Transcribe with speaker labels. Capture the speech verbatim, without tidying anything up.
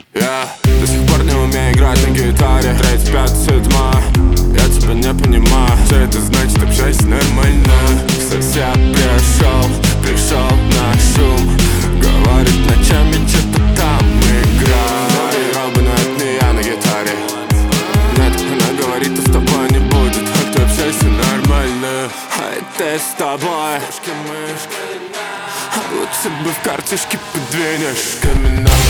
Speaker 1: Я до сих пор не умею играть на гитаре. Тридцать пять, седьмая, я тебя не понимаю. Что это значит, общайся нормально. Сосед пришел, пришел на шум. Говорит, ночами что-то там играет. Играл бы, но это не я на гитаре. Нет, она говорит, а с тобой не будет. А ты общайся нормально. А это с тобой лучше бы в картишке подвинешь камена.